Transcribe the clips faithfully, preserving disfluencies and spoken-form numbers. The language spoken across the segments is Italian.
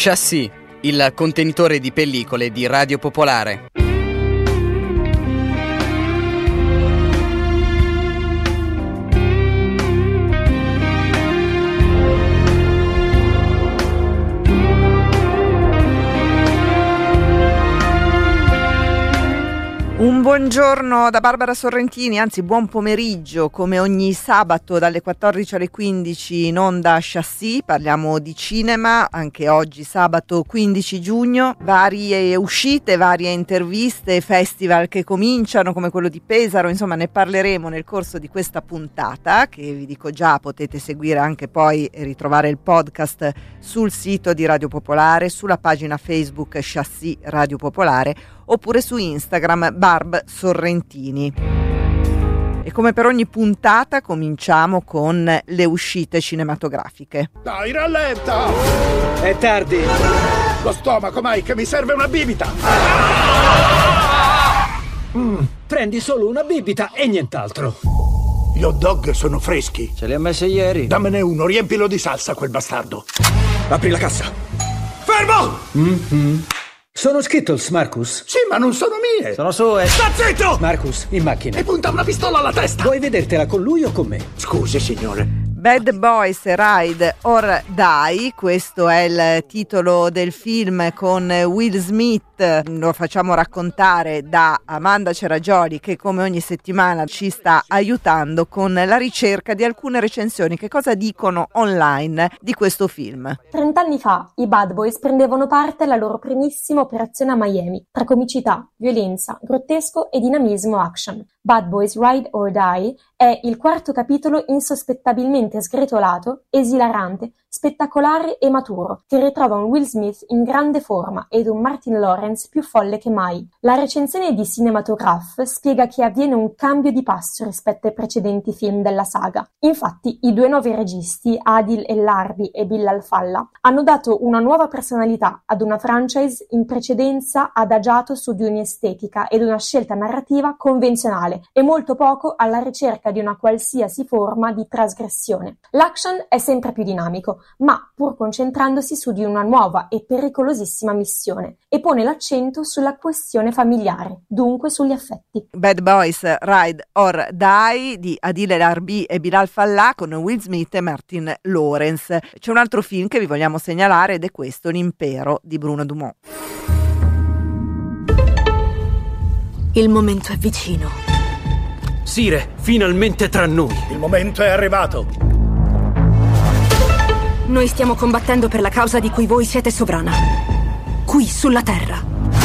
Chassis, il contenitore di pellicole di Radio Popolare. Un buongiorno da Barbara Sorrentini, anzi buon pomeriggio, come ogni sabato dalle quattordici alle quindici in onda Chassis, parliamo di cinema, anche oggi sabato quindici giugno, varie uscite, varie interviste, festival che cominciano come quello di Pesaro, insomma ne parleremo nel corso di questa puntata che vi dico già potete seguire anche poi e ritrovare il podcast sul sito di Radio Popolare, sulla pagina Facebook Chassis Radio Popolare oppure su Instagram Barb Sorrentini. E come per ogni puntata cominciamo con le uscite cinematografiche. Dai, rallenta! È tardi! Lo stomaco, Mike, mi serve una bibita! Mm, prendi solo una bibita e nient'altro. Gli hot dog sono freschi. Ce li ha messe ieri? Dammene uno, riempilo di salsa quel bastardo. Apri la cassa. Fermo! Mm-hmm. Sono Skittles, Marcus? Sì, ma non sono mie! Sono sue. Sta zitto! Marcus, in macchina. E punta una pistola alla testa! Vuoi vedertela con lui o con me? Scusi, signore. Bad Boys, Ride or Die, questo è il titolo del film con Will Smith, lo facciamo raccontare da Amanda Ceragioli che come ogni settimana ci sta aiutando con la ricerca di alcune recensioni che cosa dicono online di questo film. Trent'anni fa i Bad Boys prendevano parte alla loro primissima operazione a Miami, tra comicità, violenza, grottesco e dinamismo action. Bad Boys Ride or Die è il quarto capitolo insospettabilmente sgretolato, esilarante, spettacolare e maturo, che ritrova un Will Smith in grande forma ed un Martin Lawrence più folle che mai. La recensione di Cinematograph spiega che avviene un cambio di passo rispetto ai precedenti film della saga. Infatti, i due nuovi registi, Adil El-Arbi e Bilal Fallah, hanno dato una nuova personalità ad una franchise in precedenza adagiato su di un'estetica ed una scelta narrativa convenzionale e molto poco alla ricerca di una qualsiasi forma di trasgressione. L'action è sempre più dinamico, ma pur concentrandosi su di una nuova e pericolosissima missione e pone l'accento sulla questione familiare, dunque sugli affetti. Bad Boys Ride or Die di Adil El-Arbi e Bilal Fallah con Will Smith e Martin Lawrence. C'è un altro film che vi vogliamo segnalare ed è questo, L'Impero di Bruno Dumont. Il momento è vicino. Sire, finalmente tra noi. Il momento è arrivato. Noi stiamo combattendo per la causa di cui voi siete sovrana. Qui, sulla Terra.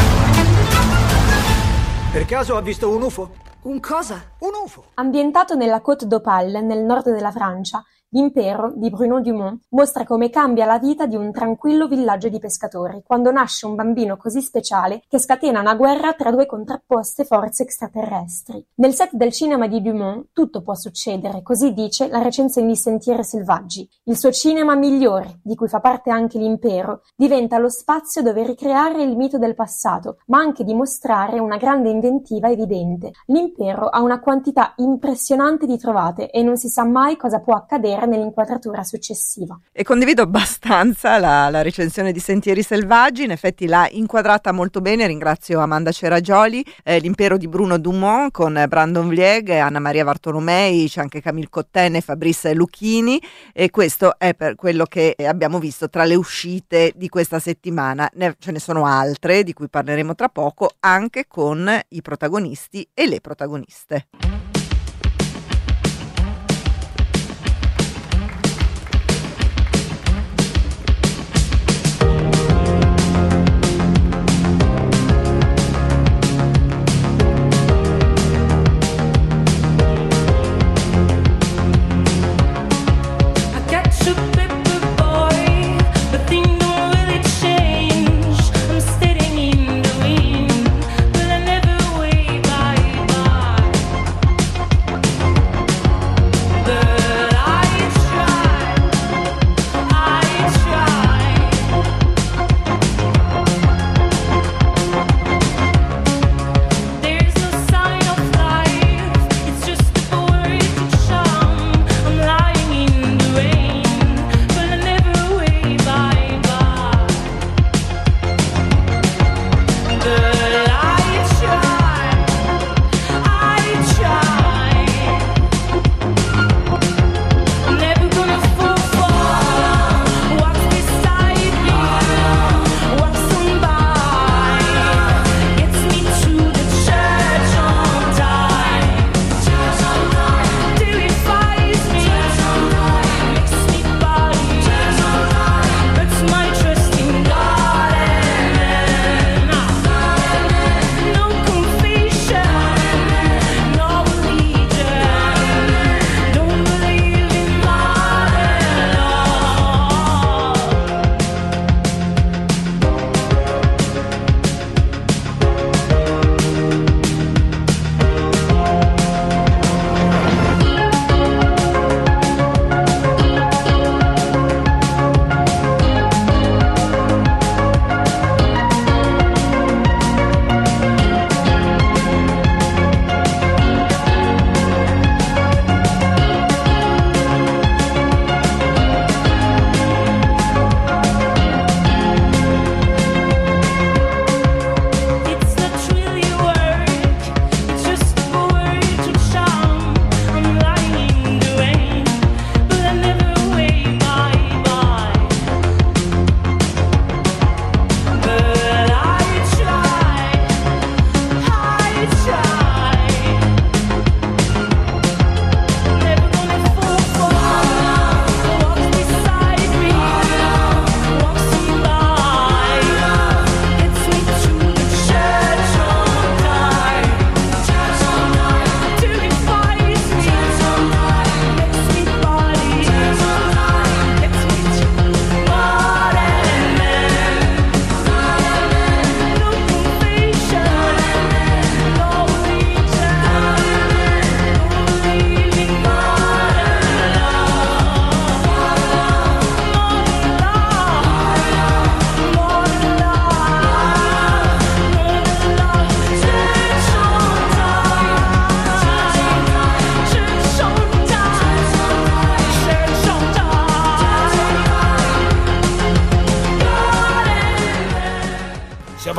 Per caso ha visto un U F O? Un cosa? Un U F O! Ambientato nella Côte d'Opale, nel nord della Francia, L'Impero di Bruno Dumont mostra come cambia la vita di un tranquillo villaggio di pescatori quando nasce un bambino così speciale che scatena una guerra tra due contrapposte forze extraterrestri. Nel set del cinema di Dumont tutto può succedere, così dice la recensione di Sentieri Selvaggi. Il suo cinema migliore, di cui fa parte anche L'Impero, diventa lo spazio dove ricreare il mito del passato, ma anche dimostrare una grande inventiva evidente. L'Impero ha una quantità impressionante di trovate e non si sa mai cosa può accadere nell'inquadratura successiva. E condivido abbastanza la, la recensione di Sentieri Selvaggi, in effetti l'ha inquadrata molto bene, ringrazio Amanda Ceragioli. eh, L'Impero di Bruno Dumont con Brandon Vlieg, Anna Maria Bartolomei, c'è anche Camille Cotten e Fabrice Lucchini, e questo è per quello che abbiamo visto tra le uscite di questa settimana. Ne, ce ne sono altre di cui parleremo tra poco, anche con i protagonisti e le protagoniste.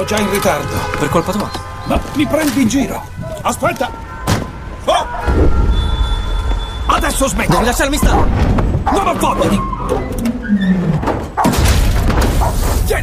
già in ritardo. Per colpa tua. Ma mi prendi in giro. Aspetta. Oh! Adesso smetti. Devi lasciarmi stare. Non ho voglia di... Tieni.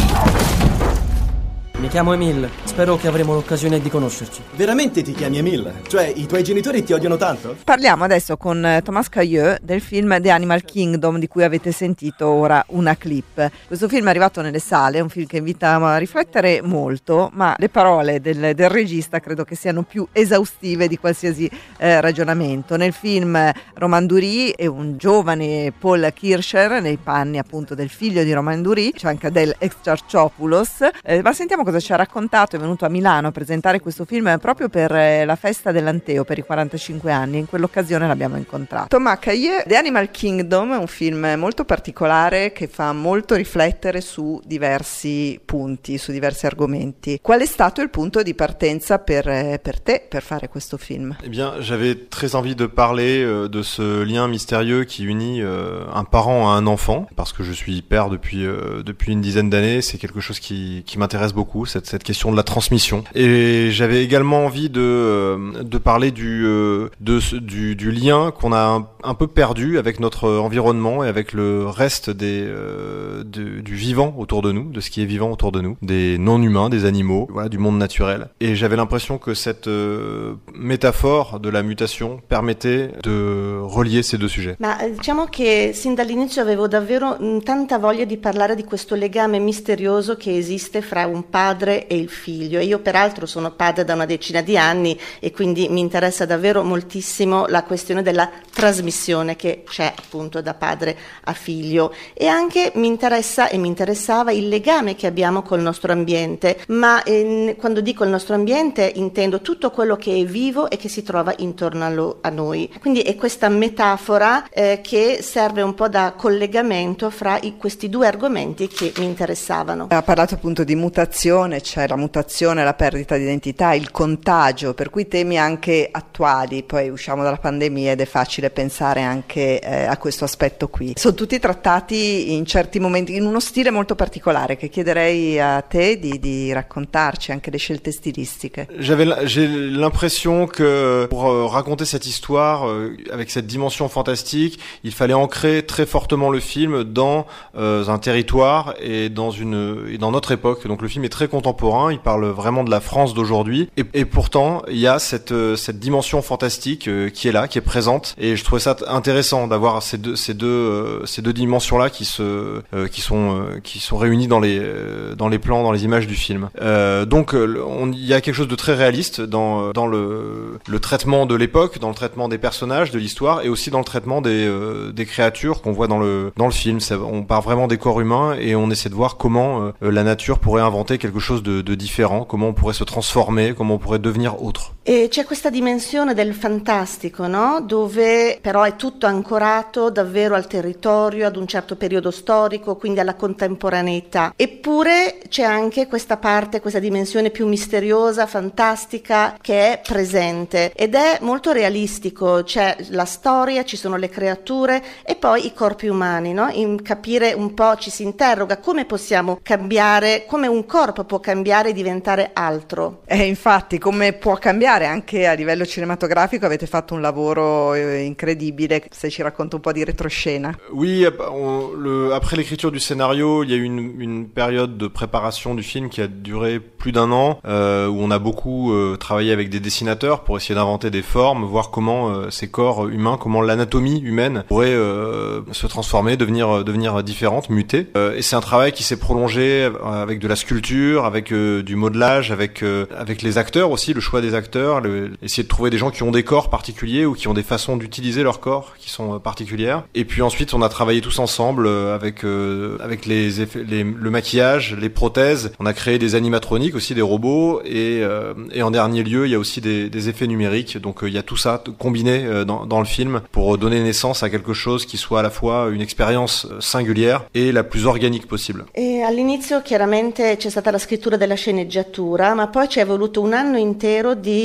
Mi chiamo Emil, spero che avremo l'occasione di conoscerci. Veramente ti chiami Emil? Cioè, i tuoi genitori ti odiano tanto? Parliamo adesso con Thomas Cailleux del film The Animal Kingdom, di cui avete sentito ora una clip. Questo film è arrivato nelle sale, è un film che invita a riflettere molto, ma le parole del, del regista credo che siano più esaustive di qualsiasi eh, ragionamento. Nel film Romain Duris è un giovane Paul Kircher nei panni appunto del figlio di Romain Duris, c'è anche Adele Exarchopoulos, eh, ma sentiamo cosa ci ha raccontato. È venuto a Milano a presentare questo film proprio per la festa dell'Anteo per i quarantacinque anni, e in quell'occasione l'abbiamo incontrato. Thomas Cailleux, The Animal Kingdom è un film molto particolare che fa molto riflettere su diversi punti, su diversi argomenti. Qual è stato il punto di partenza per, per te per fare questo film? Eh bien, j'avais très envie de parler euh, de ce lien mystérieux qui unit euh, un parent à un enfant, parce que je suis père depuis, euh, depuis une dizaine d'années. C'est quelque chose qui, qui m'intéresse beaucoup, cette, cette question de la transmission. Et j'avais également envie de, euh, de parler du, euh, de, du, du lien qu'on a un, un peu perdu avec notre environnement et avec le reste des, euh, de, du vivant autour de nous, de ce qui est vivant autour de nous, des non-humains, des animaux, voilà, du monde naturel. Et j'avais l'impression que cette euh, métaphore de la mutation permettait de relier ces deux sujets. Ma diciamo che sin dall'inizio avevo davvero mh, tanta voglia di parlare di questo legame misterioso che esiste fra un padre e il figlio. E io peraltro sono padre da una decina di anni e quindi mi interessa davvero moltissimo la questione della trasmissione che c'è appunto da padre a figlio, e anche mi interessa e mi interessava il legame che abbiamo col nostro ambiente, ma eh, quando dico il nostro ambiente intendo tutto quello che è vivo e che si trova intorno a, lo, a noi. Quindi è questa metafora eh, che serve un po' da collegamento fra i, questi due argomenti che mi interessavano. Ha parlato appunto di mutazione, c'è cioè la mutazione, la perdita di identità, il contagio, per cui temi anche attuali. Poi usciamo dalla pandemia ed è facile pensare anche eh, a questo aspetto qui. Sono tutti trattati in certi momenti in uno stile molto particolare che chiederei a te di, di raccontarci, anche le scelte stilistiche. J'avais, j'ai l'impression que pour euh, raconter cette histoire euh, avec cette dimension fantastique, il fallait ancrer très fortement le film dans euh, un territoire et dans une et dans notre époque. Donc le film est très contemporain, il parle vraiment de la France d'aujourd'hui, et, et pourtant il y a cette cette dimension fantastique euh, qui est là, qui est présente, et je trouvais ça intéressant d'avoir ces deux ces deux euh, ces deux dimensions là qui se euh, qui sont euh, qui sont réunies dans les euh, dans les plans, dans les images du film. Euh, donc on, il y a quelque chose de très réaliste dans dans le le traitement de l'époque, dans le traitement des personnages, de l'histoire, et aussi dans le traitement des euh, des créatures qu'on voit dans le dans le film. Ça, on part vraiment des corps humains et on essaie de voir comment euh, la nature pourrait inventer quelque chose de, de différent, comment on pourrait se trasformer, comment on pourrait devenir autre. E c'è questa dimensione del fantastico, no? Dove però è tutto ancorato davvero al territorio, ad un certo periodo storico, quindi alla contemporaneità. Eppure c'è anche questa parte, questa dimensione più misteriosa, fantastica, che è presente ed è molto realistico. C'è la storia, ci sono le creature e poi i corpi umani, no? In capire un po', ci si interroga come possiamo cambiare, come un corpo può cambiare e diventare altro. E infatti come può cambiare anche a livello cinematografico. Avete fatto un lavoro eh, incredibile, se ci racconta un po' di retroscena. Oui, on, le, après l'écriture du scénario, il y a eu une, une période de préparation du film qui a duré plus d'un an, euh, où on a beaucoup euh, travaillé avec des dessinateurs pour essayer d'inventer des formes, voir comment euh, ces corps humains, comment l'anatomie humaine pourrait euh, se transformer, devenir devenir différente, muter. Euh, et c'est un travail qui s'est prolongé avec de la sculpture, avec euh, du modelage, avec euh, avec les acteurs aussi, le choix des acteurs, le, essayer de trouver des gens qui ont des corps particuliers ou qui ont des façons d'utiliser leur corps qui sont euh, particulières. Et puis ensuite, on a travaillé tous ensemble euh, avec euh, avec les effets, les, le maquillage, les prothèses. On a créé des animatroniques aussi, des robots, et euh, et en dernier lieu, il y a aussi des, des effets numériques. Donc euh, il y a tout ça combiné euh, dans dans le film pour donner naissance à quelque chose qui soit à la fois une expérience singulière et la plus organique possible. E all'inizio chiaramente c'è stata la scrittura della sceneggiatura, ma poi ci è voluto un anno intero di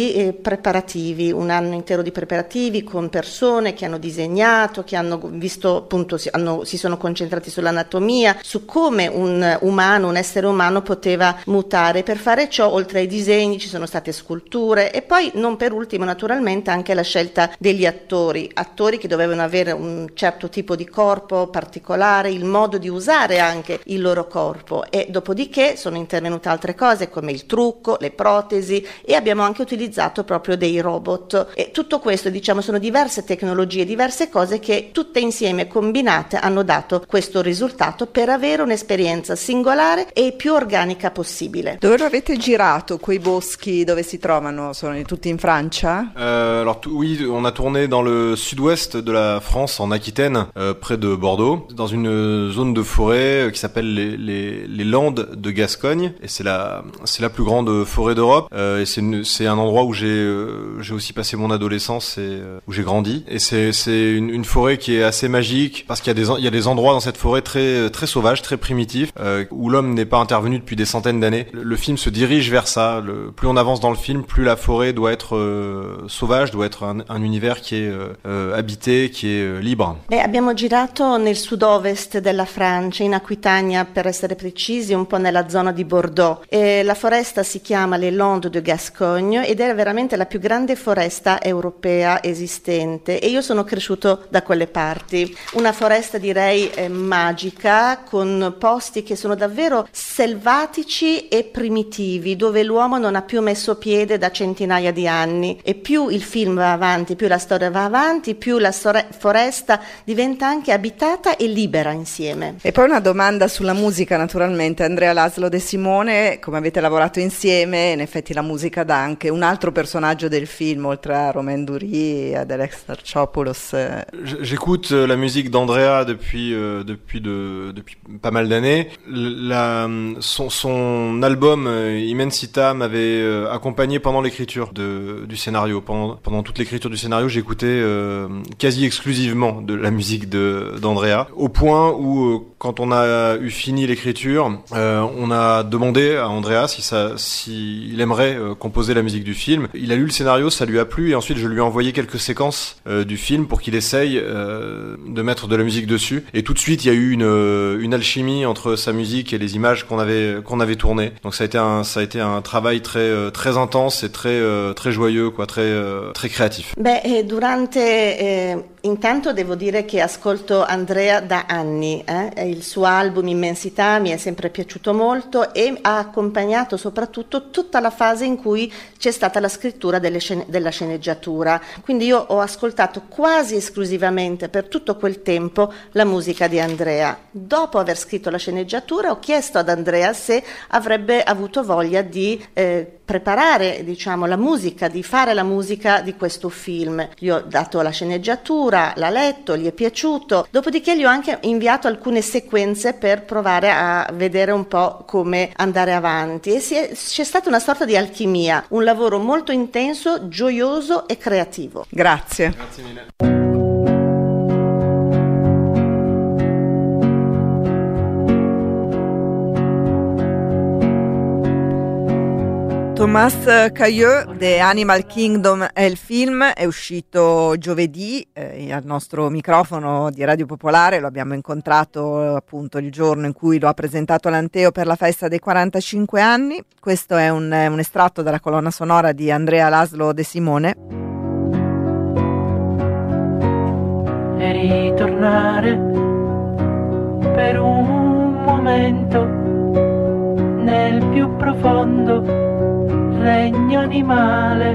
di eh, preparativi, un anno intero di preparativi con persone che hanno disegnato, che hanno visto appunto, si, hanno, si sono concentrati sull'anatomia, su come un umano, un essere umano poteva mutare. Per fare ciò, oltre ai disegni, ci sono state sculture e poi, non per ultimo, naturalmente anche la scelta degli attori, attori che dovevano avere un certo tipo di corpo particolare, il modo di usare anche il loro corpo, e dopodiché sono intervenute altre cose come il trucco, le protesi, e abbiamo anche utilizzato proprio dei robot. E tutto questo, diciamo, sono diverse tecnologie, diverse cose che tutte insieme combinate hanno dato questo risultato per avere un'esperienza singolare e più organica possibile. Dove lo avete girato quei boschi, dove si trovano? Sono tutti in Francia? Euh, alors t- oui, on a tourné dans le sud-ouest de la France, en Aquitaine, euh, près de Bordeaux, dans une zone de forêt qui s'appelle les, les, les Landes de Gascogne, et c'est la, c'est la plus grande forêt d'Europe, euh, et c'est, une, c'est un endroit où j'ai, euh, j'ai aussi passé mon adolescence et euh, où j'ai grandi, et c'est, c'est une, une forêt qui est assez magique, parce qu'il y a des, il y a des endroits dans cette forêt très, très sauvages, très primitifs, euh, où l'homme n'est pas intervenu depuis des centaines d'années. Le, le film se dirige vers ça. Le, plus on avance dans le film, plus la forêt doit être euh, sauvage, doit être un, un univers qui est euh, habité, qui est euh, libre. Beh, abbiamo girato nel sud-ovest della Francia, in Aquitania per essere precisi, un po' nella zona di Bordeaux. E la foresta si chiama Les Landes de Gascogne ed è veramente la più grande foresta europea esistente, e io sono cresciuto da quelle parti. Una foresta, direi, eh, magica, con posti che sono davvero selvatici e primitivi, dove l'uomo non ha più messo piede da centinaia di anni, e più il film va avanti, più la storia va avanti, più la sore- foresta diventa anche abitata e libera insieme. E poi una domanda sulla musica, naturalmente. Andrea Laszlo De Simone, come avete lavorato insieme, in effetti la musica dà anche un altro personaggio del film, oltre a Romain Duris e ad Alex Tarchopoulos. J'écoute la musique d'Andrea depuis euh, depuis de depuis pas mal d'années. La, son son album euh, Immensita m'avait euh, accompagné pendant l'écriture de du scénario. Pendant pendant toute l'écriture du scénario, j'écoutais euh, quasi exclusivement de la musique de d'Andrea, au point où euh, quand on a eu fini l'écriture, euh, on a demandé à Andrea si ça si il aimerait euh, composer la musique du film. Il a lu le scénario, ça lui a plu, et ensuite je lui ai envoyé quelques séquences euh, du film pour qu'il essaye euh, de mettre de la musique dessus. Et tout de suite, il y a eu une une alchimie entre sa musique et les images qu'on avait qu'on avait tournées. Donc ça a été un ça a été un travail très très intense et très très joyeux, quoi, très très créatif. Beh, durante eh, intanto devo dire che ascolto Andrea da anni, eh? Il suo album Immensità mi è sempre piaciuto molto e ha accompagnato soprattutto tutta la fase in cui c'è stata la scrittura delle scene, della sceneggiatura. Quindi io ho ascoltato quasi esclusivamente per tutto quel tempo la musica di Andrea. Dopo aver scritto la sceneggiatura ho chiesto ad Andrea se avrebbe avuto voglia di eh, preparare, diciamo, la musica, di fare la musica di questo film. Gli ho dato la sceneggiatura, l'ha letto, gli è piaciuto, dopodiché gli ho anche inviato alcune sequenze per provare a vedere un po' come andare avanti, e si è, c'è stata una sorta di alchimia, un lavoro molto intenso, gioioso e creativo. Grazie. Grazie mille. Thomas Cailleux, The Animal Kingdom è il film, è uscito giovedì eh, al nostro microfono di Radio Popolare, lo abbiamo incontrato appunto il giorno in cui lo ha presentato l'Anteo per la festa dei quarantacinque anni. Questo è un, un estratto dalla colonna sonora di Andrea Laszlo De Simone. E ritornare per un momento nel più profondo regno animale.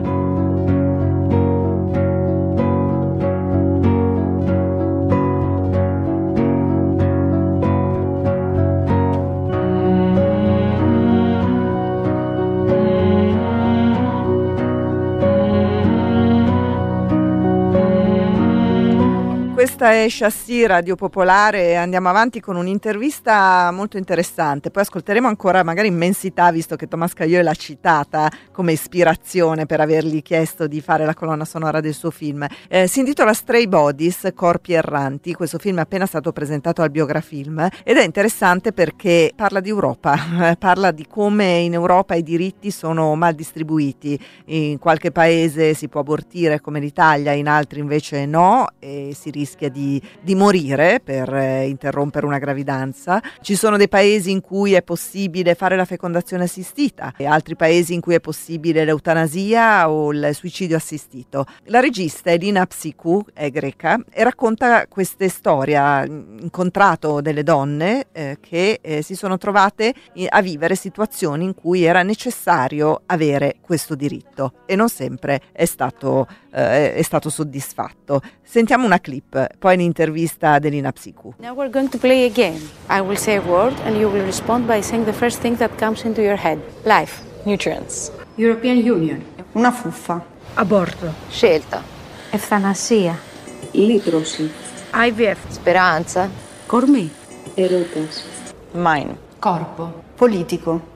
Questa è Chassis Radio Popolare e andiamo avanti con un'intervista molto interessante. Poi ascolteremo ancora magari Immensità, visto che Tomás Caieux l'ha citata come ispirazione per avergli chiesto di fare la colonna sonora del suo film. Eh, si intitola Stray Bodies, Corpi Erranti. Questo film è appena stato presentato al Biografilm ed è interessante perché parla di Europa, parla di come in Europa i diritti sono mal distribuiti. In qualche paese si può abortire come l'Italia, in altri invece no, e si rischia di, di morire per eh, interrompere una gravidanza. Ci sono dei paesi in cui è possibile fare la fecondazione assistita e altri paesi in cui è possibile l'eutanasia o il suicidio assistito. La regista Elina Psikou è greca e racconta queste storie. Ha incontrato delle donne eh, che eh, si sono trovate a vivere situazioni in cui era necessario avere questo diritto e non sempre è stato, eh, è stato soddisfatto. Sentiamo una clip, poi l'intervista ad Elina Psikou. Now we're going to play a game. I will say a word and you will respond by saying the first thing that comes into your head. Life. Nutrients. European Union. Una fuffa. Aborto. Scelta. Eutanasia. Litosi. I V F. Speranza. Cormi. Erutas. Mine. Corpo. Politico.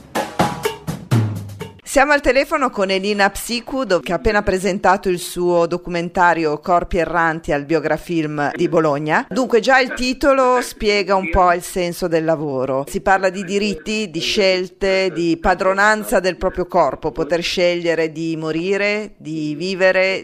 Siamo al telefono con Elina Psikou, che ha appena presentato il suo documentario Corpi Erranti al Biografilm di Bologna. Dunque già il titolo spiega un po' il senso del lavoro. Si parla di diritti, di scelte, di padronanza del proprio corpo, poter scegliere di morire, di vivere,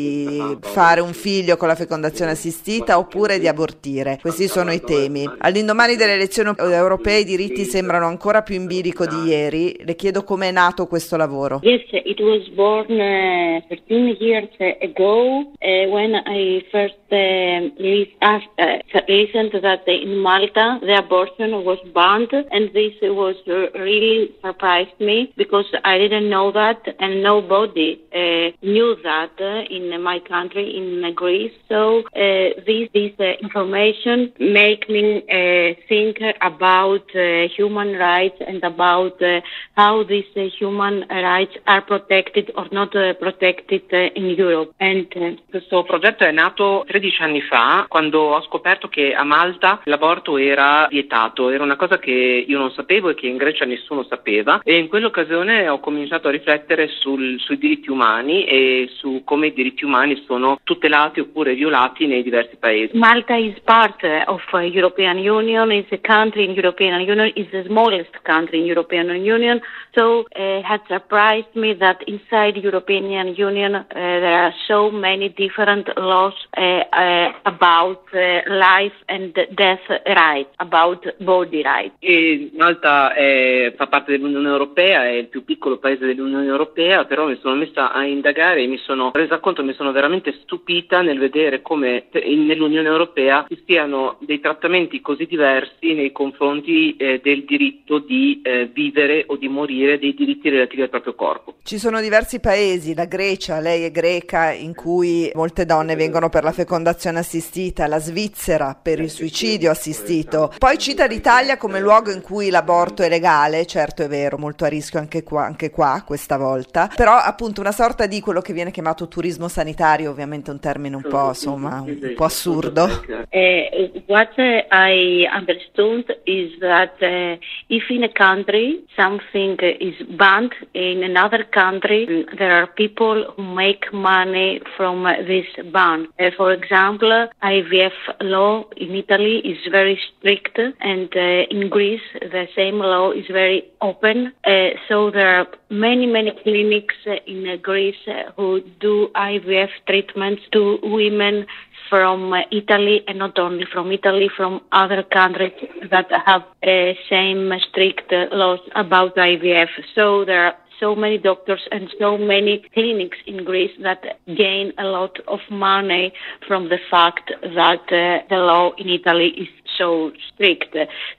di fare un figlio con la fecondazione assistita oppure di abortire. Questi sono i temi. All'indomani delle elezioni europee i diritti sembrano ancora più in bilico di ieri. Le chiedo come è nato questo lavoro. Yes, it was born uh, thirteen years ago uh, when I first uh, li- asked, uh, listened that in Malta the abortion was banned, and this was uh, really surprised me because I didn't know that and nobody uh, knew that uh, in my country, in Greece. So uh, this, this uh, information make me uh, think about uh, human rights and about uh, how these uh, human rights are protected or not uh, protected uh, in Europe. And, uh, Questo progetto è nato tredici anni fa, quando ho scoperto che a Malta l'aborto era vietato. Era una cosa che io non sapevo e che in Grecia nessuno sapeva, e in quell'occasione ho cominciato a riflettere sul, sui diritti umani e su come i diritti umani sono tutelati oppure violati nei diversi paesi. Malta is part of uh, European Union, is a country in European Union, is the smallest country in European Union, so uh, has surprised me that inside European Union uh, there are so many different laws uh, uh, about uh, life and death rights, about body rights. E Malta è, fa parte dell'Unione Europea, è il più piccolo paese dell'Unione Europea, però mi sono messa a indagare e mi sono resa conto, mi sono veramente stupita nel vedere come nell'Unione Europea ci siano dei trattamenti così diversi nei confronti eh, del diritto di eh, vivere o di morire, dei diritti relativi al proprio corpo. Ci sono diversi paesi, la Grecia, lei è greca, in cui molte donne vengono per la fecondazione assistita, la Svizzera per il suicidio assistito. Poi cita l'Italia come luogo in cui l'aborto è legale, certo è vero, molto a rischio anche qua, anche qua questa volta, però appunto una sorta di quello che viene chiamato turismo sanitario, ovviamente un termine un po' insomma un po' assurdo. Uh, what uh, I understood is that uh, if in a country something is banned, in another country there are people who make money from uh, this ban. Uh, for example, I V F law in Italy is very strict, and uh, in Greece the same law is very open. Uh, so there are many, many clinics uh, in uh, Greece uh, who do I V F treatments to women from uh, Italy, and not only from Italy, from other countries that have uh, same strict uh, laws about I V F. So there are so many doctors and so many clinics in Greece that gain a lot of money from the fact that uh, the law in Italy is so strict.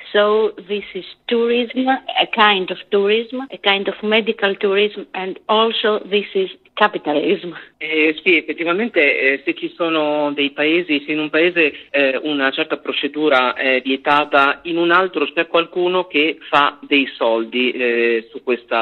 So this is tourism, a kind of tourism, a kind of medical tourism, and also this is capitalism. Eh, sì, effettivamente eh, se ci sono dei paesi, se in un paese eh, una certa procedura è vietata, in un altro c'è qualcuno che fa dei soldi eh, su questa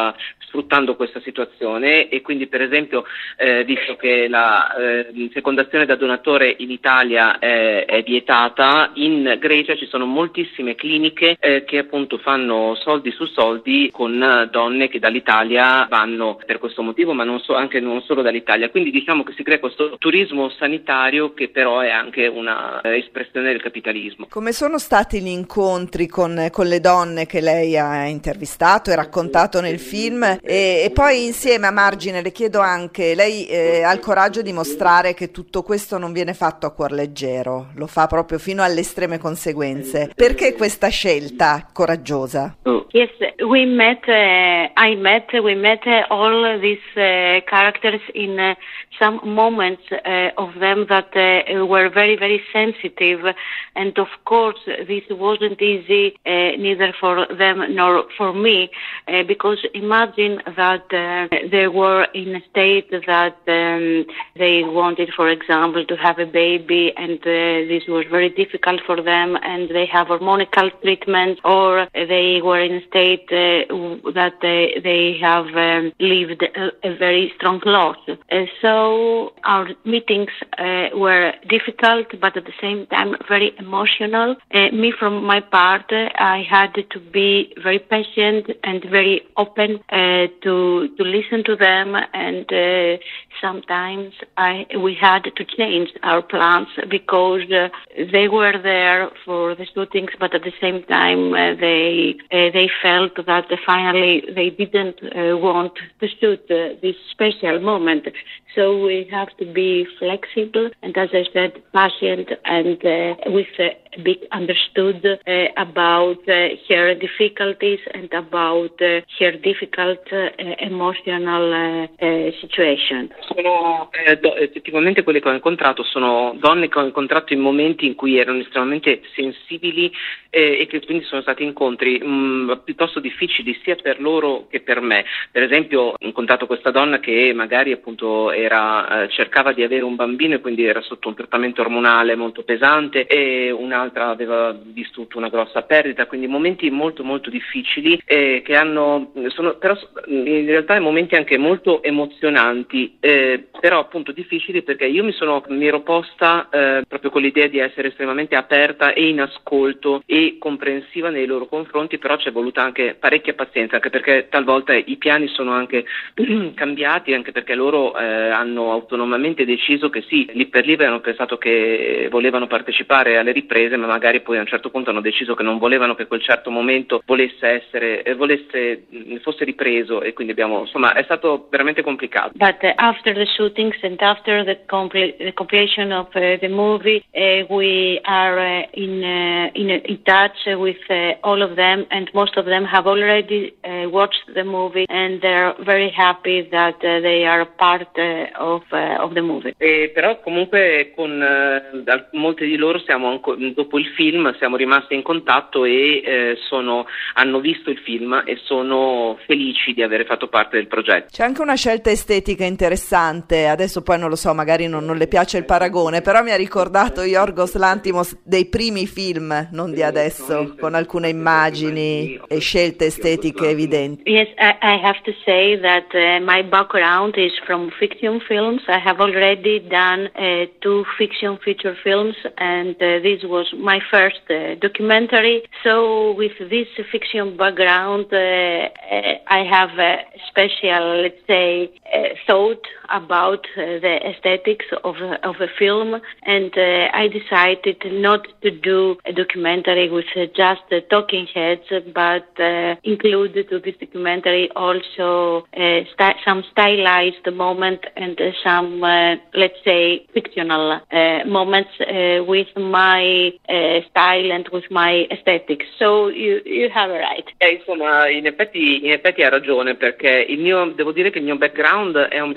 sfruttando questa situazione, e quindi per esempio eh, visto che la eh, fecondazione da donatore in Italia eh, è vietata, in Grecia ci sono moltissime cliniche eh, che appunto fanno soldi su soldi con eh, donne che dall'Italia vanno per questo motivo, ma non so, anche non solo dall'Italia, quindi diciamo che si crea questo turismo sanitario che però è anche una eh, espressione del capitalismo. Come sono stati gli incontri con, con le donne che lei ha intervistato e raccontato nel film? E, e poi insieme, a margine, le chiedo anche, lei eh, ha il coraggio di mostrare che tutto questo non viene fatto a cuor leggero, lo fa proprio fino alle estreme conseguenze. Perché questa scelta coraggiosa? Yes, we met, uh, I met, we met uh, all these uh, characters in uh, some moments uh, of them that uh, were very, very sensitive, and of course this wasn't easy uh, neither for them nor for me, uh, because imagine that uh, they were in a state that um, they wanted, for example, to have a baby, and uh, this was very difficult for them, and they have hormonal treatment, or they were in a state uh, that they, they have um, lived a, a very strong loss. Uh, so our meetings uh, were difficult, but at the same time very emotional. Uh, me, from my part, uh, I had to be very patient and very open uh, to to listen to them, and uh, sometimes I we had to change our plans because uh, they were there for the shootings, but at the same time uh, they uh, they felt that uh, finally they didn't uh, want to shoot uh, this special moment. So we have to be flexible and, as I said, patient, and uh, with uh, big understood uh, about uh, her difficulties and about uh, her difficult uh, emotional uh, uh, situation. Sono eh, do, effettivamente quelle che ho incontrato sono donne che ho incontrato in momenti in cui erano estremamente sensibili eh, e che quindi sono stati incontri mh, piuttosto difficili sia per loro che per me. Per esempio ho incontrato questa donna che magari appunto era eh, cercava di avere un bambino e quindi era sotto un trattamento ormonale molto pesante, e un'altra aveva vissuto una grossa perdita, quindi momenti molto molto difficili eh, che hanno sono però in realtà momenti anche molto emozionanti, eh, però appunto difficili perché io mi sono mi ero posta eh, proprio con l'idea di essere estremamente aperta e in ascolto e comprensiva nei loro confronti, però c'è voluta anche parecchia pazienza, anche perché talvolta i piani sono anche cambiati, anche perché loro eh, hanno autonomamente deciso che sì, lì per lì avevano pensato che volevano partecipare alle riprese, ma magari poi a un certo punto hanno deciso che non volevano che quel certo momento volesse essere eh, volesse fosse ripreso, e quindi abbiamo insomma è stato veramente complicato. But uh, after the shootings and after the, compl- the completion of uh, the movie, uh, we are uh, in, uh, in in touch with uh, all of them, and most of them have already uh, watched the movie, and they're very happy that uh, they are part uh, of uh, of the movie. E però comunque con uh, molti di loro siamo anco- dopo il film siamo rimasti in contatto e eh, sono hanno visto il film e sono felici di aver fatto parte del progetto. C'è anche una scelta estetica interessante, adesso poi non lo so, magari non, non le piace il paragone, però mi ha ricordato Yorgos Lanthimos dei primi film, non di adesso, con alcune immagini e scelte estetiche evidenti. Yes, I, I have to say that uh, my background is from fiction films. I have already done uh, two fiction feature films, and uh, this was my first uh, documentary. So with this fiction background, uh, uh, I have a special, let's say, uh, thought about uh, the aesthetics of of a film, and uh, I decided not to do a documentary with uh, just uh, talking heads, but uh, include to this documentary also uh, st- some stylized moment and uh, some, uh, let's say, fictional uh, moments uh, with my uh, style and with my aesthetics. So you you have it right. Eh, insomma, in effetti, in effetti ha ragione, perché il mio, devo dire che il mio background è un background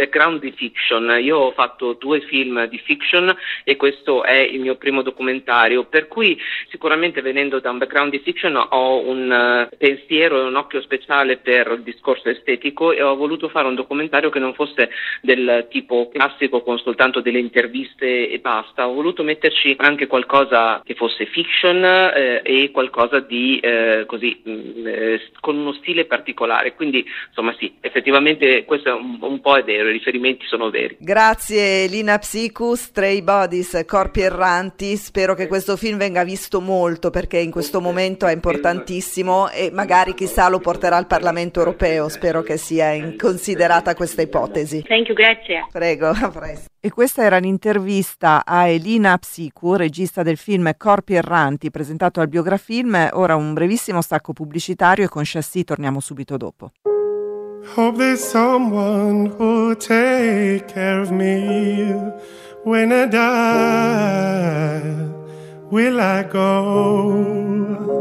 di fiction. Io ho fatto due film di fiction e questo è il mio primo documentario, per cui sicuramente venendo da un background di fiction ho un uh, pensiero e un occhio speciale per il discorso estetico e ho voluto fare un documentario che non fosse del tipo classico con soltanto delle interviste e basta. Ho voluto metterci anche qualcosa che fosse fiction eh, e qualcosa di eh, così mh, eh, con uno stile particolare, quindi insomma sì, effettivamente questo è un, un po' è vero, i riferimenti sono veri. Grazie Lina Psicu, Stray Bodies, Corpi Erranti, spero che questo film venga visto molto perché in questo momento è importantissimo e magari chissà lo porterà al Parlamento europeo, spero che sia in considerata questa ipotesi. Thank you, grazie. Prego, a presto. E questa era l'intervista a Elina Psicu, regista del film Corpi Erranti, presentato al Biografilm. Ora un brevissimo stacco pubblicitario e con Chassis torniamo subito dopo. Hope there's someone who'll take care of me when I die. Will I go?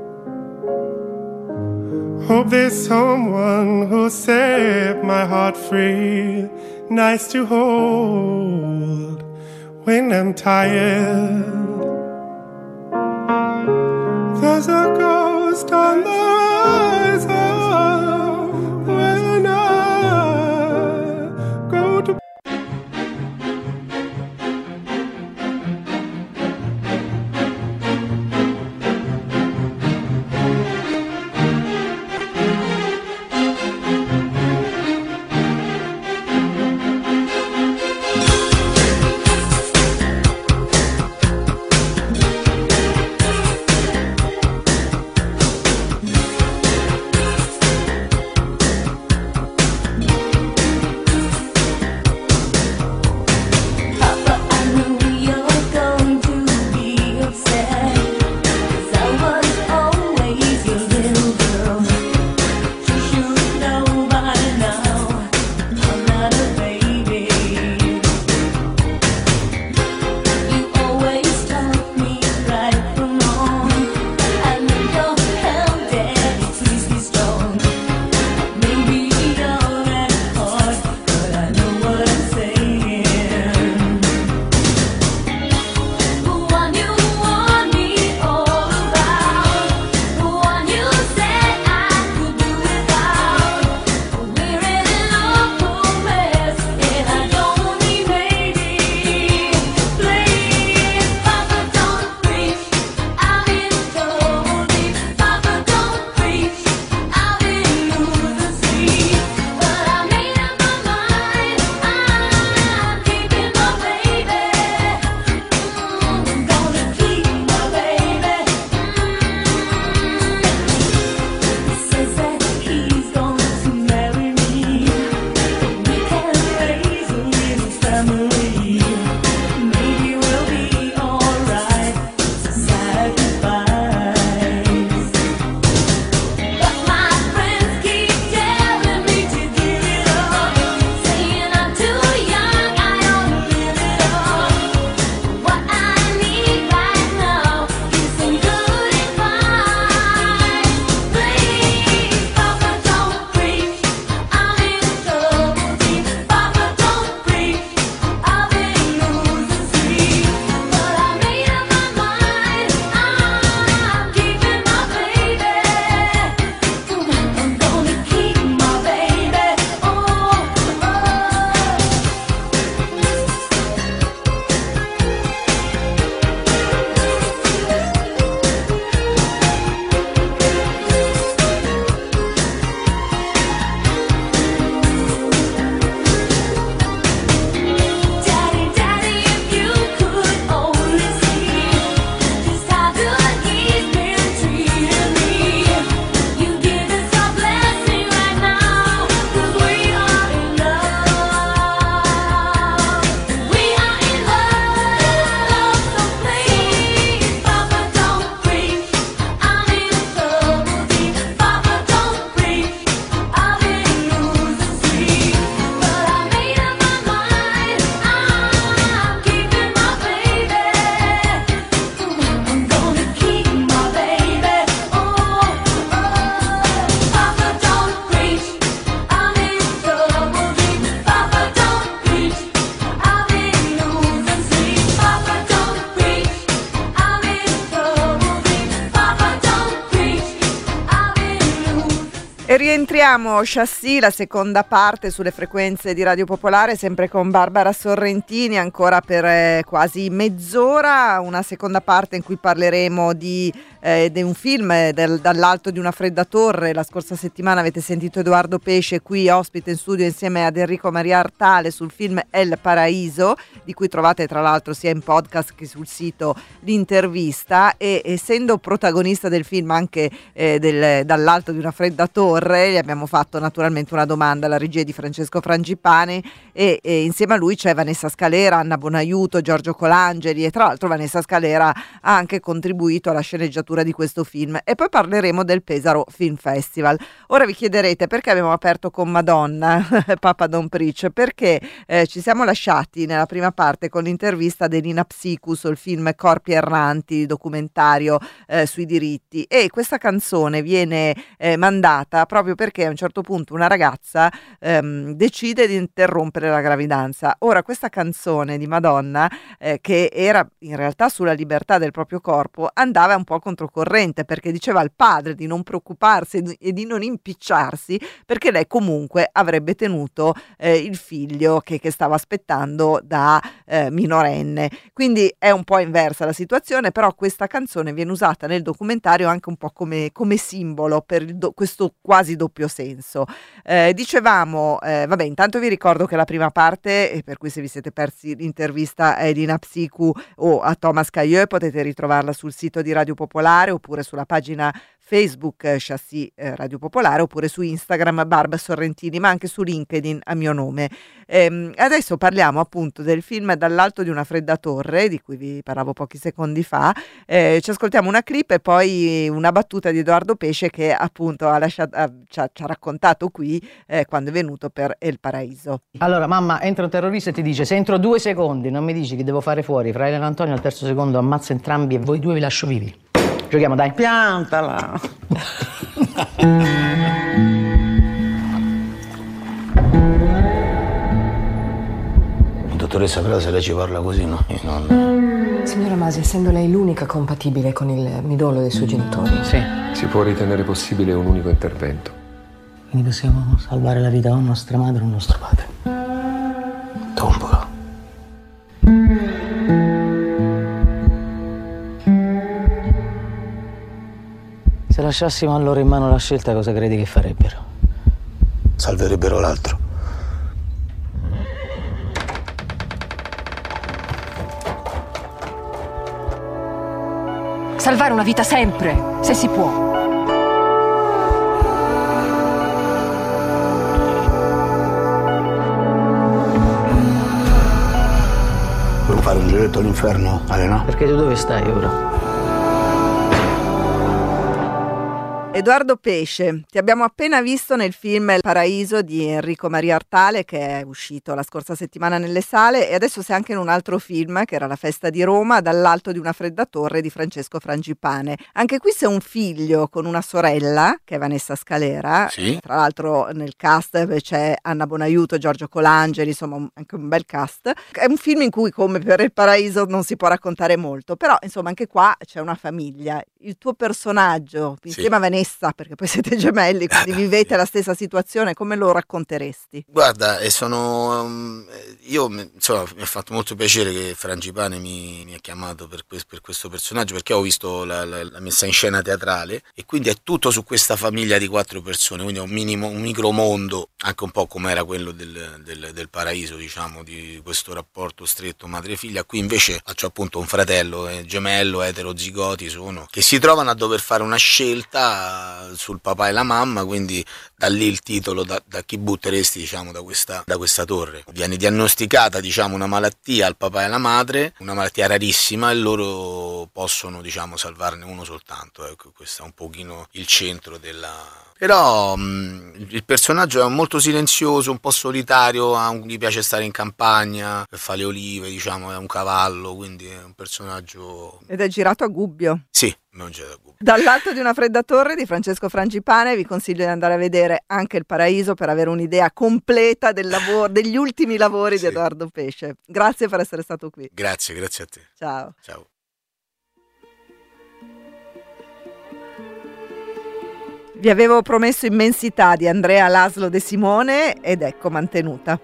Hope there's someone who'll set my heart free, nice to hold when I'm tired. There's a ghost on the horizon when I go to E rientriamo, Chassis, la seconda parte sulle frequenze di Radio Popolare, sempre con Barbara Sorrentini, ancora per eh, quasi mezz'ora, una seconda parte in cui parleremo di, eh, di un film eh, del, dall'alto di una fredda torre. La scorsa settimana avete sentito Edoardo Pesce qui ospite in studio insieme ad Enrico Maria Artale sul film El Paraíso, di cui trovate tra l'altro sia in podcast che sul sito l'intervista, e essendo protagonista del film anche eh, del, dall'alto di una fredda torre, gli abbiamo fatto naturalmente una domanda alla regia di Francesco Frangipane e, e insieme a lui c'è Vanessa Scalera, Anna Bonaiuto, Giorgio Colangeli, e tra l'altro Vanessa Scalera ha anche contribuito alla sceneggiatura di questo film. E poi parleremo del Pesaro Film Festival. Ora vi chiederete perché abbiamo aperto con Madonna, Papa Don't Preach, perché eh, ci siamo lasciati nella prima parte con l'intervista di Nina Psicu sul film Corpi Erranti, documentario eh, sui diritti, e questa canzone viene eh, mandata proprio perché a un certo punto una ragazza ehm, decide di interrompere la gravidanza. Ora, questa canzone di Madonna, eh, che era in realtà sulla libertà del proprio corpo, andava un po' controcorrente, perché diceva al padre di non preoccuparsi e di non impicciarsi, perché lei comunque avrebbe tenuto eh, il figlio che, che stava aspettando da eh, minorenne. Quindi è un po' inversa la situazione, però questa canzone viene usata nel documentario anche un po' come, come simbolo per il do, questo quasi doppio senso. Eh, dicevamo, eh, vabbè, intanto vi ricordo che la prima parte, e per cui se vi siete persi l'intervista a Edina Psicu o a Thomas Cailleux, potete ritrovarla sul sito di Radio Popolare oppure sulla pagina Facebook eh, Chassis eh, Radio Popolare, oppure su Instagram Barba Sorrentini, ma anche su LinkedIn a mio nome. Ehm, adesso parliamo appunto del film Dall'alto di una fredda torre, di cui vi parlavo pochi secondi fa. Eh, ci ascoltiamo una clip e poi una battuta di Edoardo Pesce, che appunto ha lasciato, ha, ci, ha, ci ha raccontato qui eh, quando è venuto per El Paraíso. Allora, mamma, entra un terrorista e ti dice: se entro due secondi non mi dici che devo fare fuori fra Elena e Antonio, al terzo secondo ammazzo entrambi e voi due vi lascio vivi. Giochiamo, dai. Piantala. Dottoressa, però se lei ci parla così, no? Io non... Signora Masi, essendo lei l'unica compatibile con il midollo dei suoi genitori. Sì. Si può ritenere possibile un unico intervento. Quindi possiamo salvare la vita o nostra madre o nostro padre. Tombolo. Se lasciassimo a loro in mano la scelta, cosa credi che farebbero? Salverebbero l'altro. Salvare una vita sempre, se si può. Vuoi fare un giretto all'inferno, Elena? Perché tu dove stai ora? Edoardo Pesce, ti abbiamo appena visto nel film El Paraíso di Enrico Maria Artale, che è uscito la scorsa settimana nelle sale, e adesso sei anche in un altro film, che era La festa di Roma, Dall'alto di una fredda torre di Francesco Frangipane. Anche qui sei un figlio con una sorella, che è Vanessa Scalera. Sì. Tra l'altro nel cast c'è Anna Bonaiuto, Giorgio Colangeli, insomma anche un bel cast. È un film in cui, come per El Paraíso, non si può raccontare molto, però insomma anche qua c'è una famiglia. Il tuo personaggio, insieme sì. a Vanessa, perché poi siete gemelli, quindi vivete la stessa situazione, come lo racconteresti? Guarda, e sono um, io insomma mi ha fatto molto piacere che Frangipane mi, mi ha chiamato per, que- per questo personaggio, perché ho visto la, la, la messa in scena teatrale, e quindi è tutto su questa famiglia di quattro persone, quindi è un minimo, un micromondo, anche un po' come era quello del, del, del Paraíso, diciamo, di questo rapporto stretto madre-figlia. Qui invece faccio appunto un fratello eh, gemello, eterozigoti sono, che si trovano a dover fare una scelta sul papà e la mamma, quindi da lì il titolo, da, da chi butteresti, diciamo, da questa, da questa torre. Viene diagnosticata, diciamo, una malattia al papà e alla madre, una malattia rarissima, e loro possono, diciamo, salvarne uno soltanto. Ecco, questo è un pochino il centro della... Però mh, il personaggio è molto silenzioso, un po' solitario, un, gli piace stare in campagna, fa le olive, diciamo, è un cavallo, quindi è un personaggio... Ed è girato a Gubbio. Sì, non c'è da Gubbio. Dall'alto di una fredda torre di Francesco Frangipane, vi consiglio di andare a vedere anche Il Paraíso per avere un'idea completa del lavoro, degli ultimi lavori sì. di Edoardo Pesce. Grazie per essere stato qui. Grazie, grazie a te. Ciao. Ciao. Vi avevo promesso Immensità di Andrea Laszlo De Simone ed ecco mantenuta.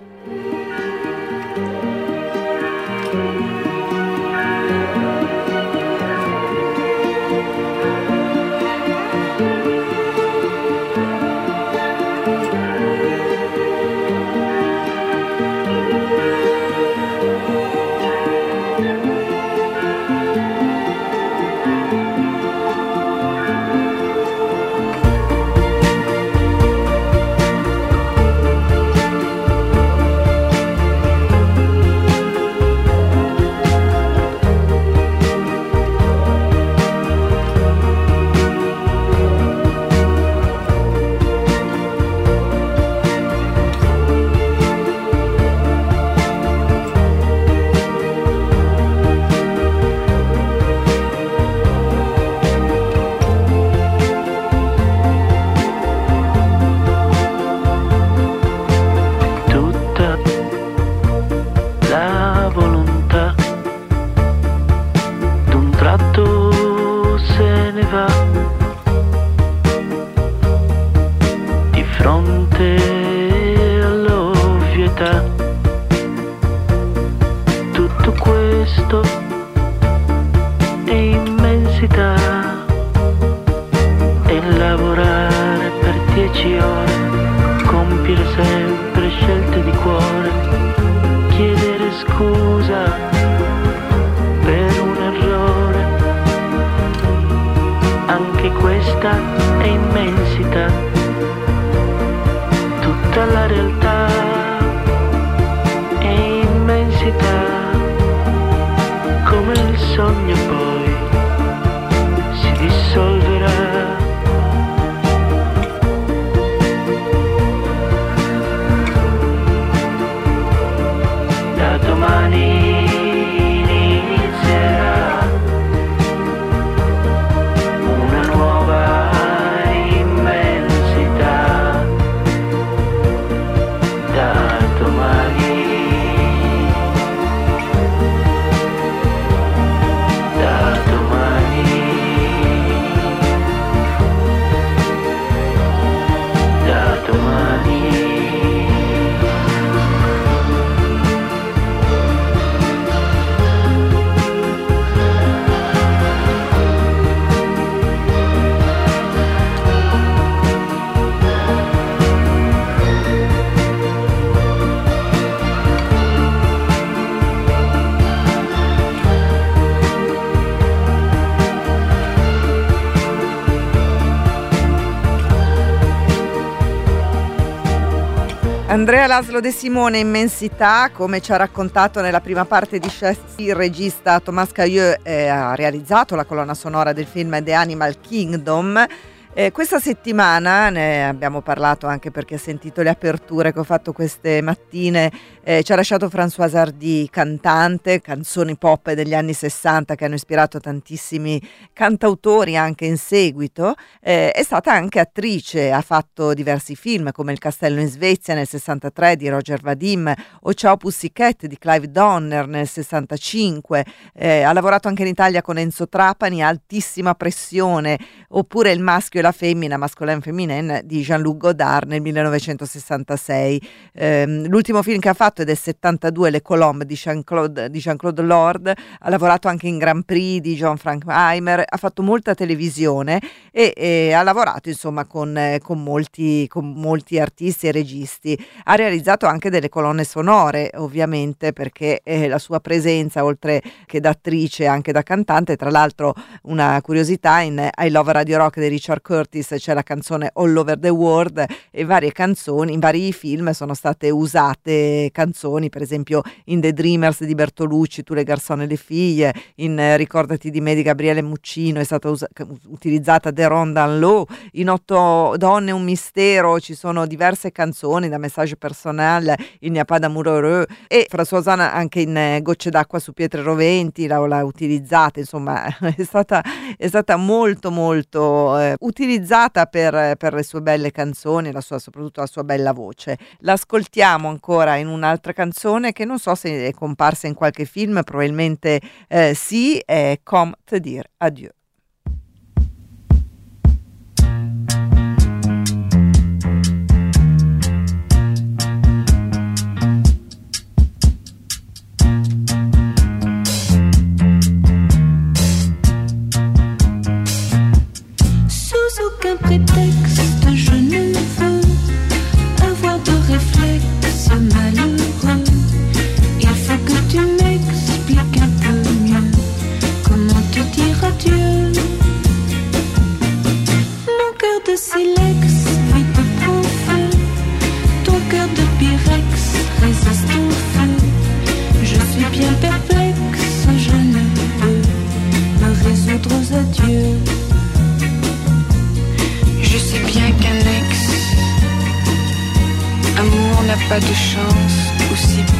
Andrea Laszlo De Simone, Immensità, come ci ha raccontato nella prima parte di Chassis, il regista Thomas Cailleux eh, ha realizzato la colonna sonora del film The Animal Kingdom. Eh, questa settimana ne abbiamo parlato anche perché ha sentito le aperture che ho fatto queste mattine, eh, ci ha lasciato Françoise Hardy, cantante, canzoni pop degli anni sessanta che hanno ispirato tantissimi cantautori anche in seguito, eh, è stata anche attrice, ha fatto diversi film come Il castello in Svezia nel sessantatré di Roger Vadim o Ciao Pussycat di Clive Donner nel sessantacinque, eh, ha lavorato anche in Italia con Enzo Trapani, Altissima pressione, oppure Il maschio e la femmina, Masculin Féminin di Jean-Luc Godard nel millenovecentosessantasei. Eh, l'ultimo film che ha fatto è del settantadue, Le Colombe di Jean-Claude, di Jean-Claude Lord, ha lavorato anche in Grand Prix di John Frankenheimer, ha fatto molta televisione e, e ha lavorato insomma con, eh, con, molti, con molti artisti e registi. Ha realizzato anche delle colonne sonore ovviamente perché eh, la sua presenza oltre che da attrice anche da cantante, tra l'altro una curiosità, in I Love Radio Rock di Richard Curtis c'è la canzone All Over the World e varie canzoni, in vari film sono state usate canzoni, per esempio in The Dreamers di Bertolucci, Tu le garçons e le figlie, in eh, Ricordati di me di Gabriele Muccino è stata us- utilizzata The Rondan Law, in Otto donne un mistero ci sono diverse canzoni da Message personnel, Il N'y a pas d'amour heureux e Françoise anche in eh, Gocce d'acqua su pietre roventi l'ha, l'ha utilizzata, insomma è stata, è stata molto molto eh, utilizzata per, per le sue belle canzoni, la sua, soprattutto la sua bella voce. L'ascoltiamo ancora in un'altra canzone che non so se è comparsa in qualche film, probabilmente eh, sì, è Comme te dire adieu.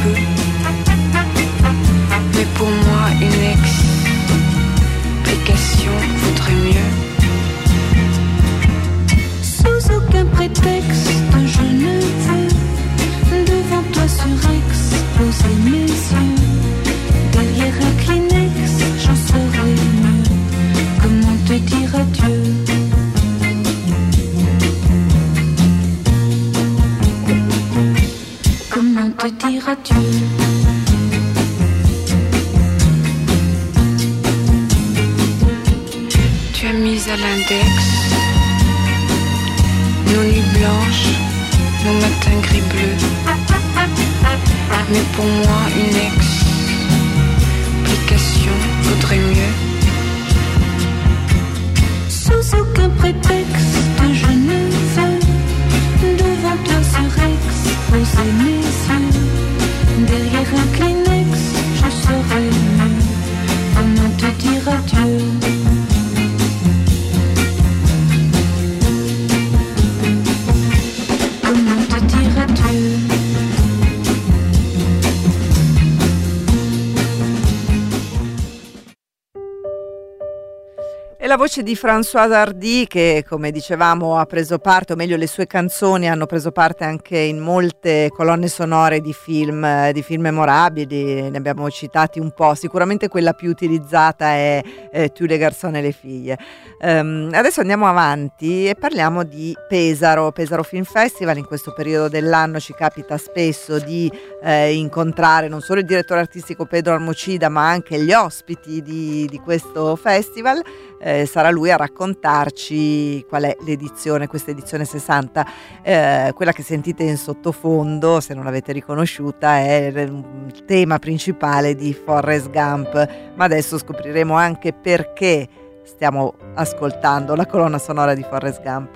peu. Mais pour moi, une explication vaudrait mieux. Sous aucun prétexte, je ne veux devant toi surexposer mes yeux. Derrière un Kleenex, j'en saurais mieux. Comment te dire adieu? Comment te dire adieu? Tu as mis à l'index nos nuits blanches, nos matins gris-bleus. Mais pour moi, une explication vaudrait mieux. Sous aucun prétexte, je ne veux devant toi surexposer mes yeux. Derrière un Kleenex, je saurais mieux. Comment te dire adieu? Comment te dire adieu? E la voce di Françoise Hardy, che come dicevamo ha preso parte, o meglio le sue canzoni hanno preso parte anche in molte colonne sonore di film, di film memorabili, ne abbiamo citati un po', sicuramente quella più utilizzata è eh, Tu les garçons et les filles. Um, adesso andiamo avanti e parliamo di Pesaro, Pesaro Film Festival. In questo periodo dell'anno ci capita spesso di eh, incontrare non solo il direttore artistico Pedro Armocida ma anche gli ospiti di, di questo festival. Eh, sarà lui a raccontarci qual è l'edizione, questa edizione sessanta. Eh, quella che sentite in sottofondo, se non l'avete riconosciuta, è il tema principale di Forrest Gump, ma adesso scopriremo anche perché stiamo ascoltando la colonna sonora di Forrest Gump.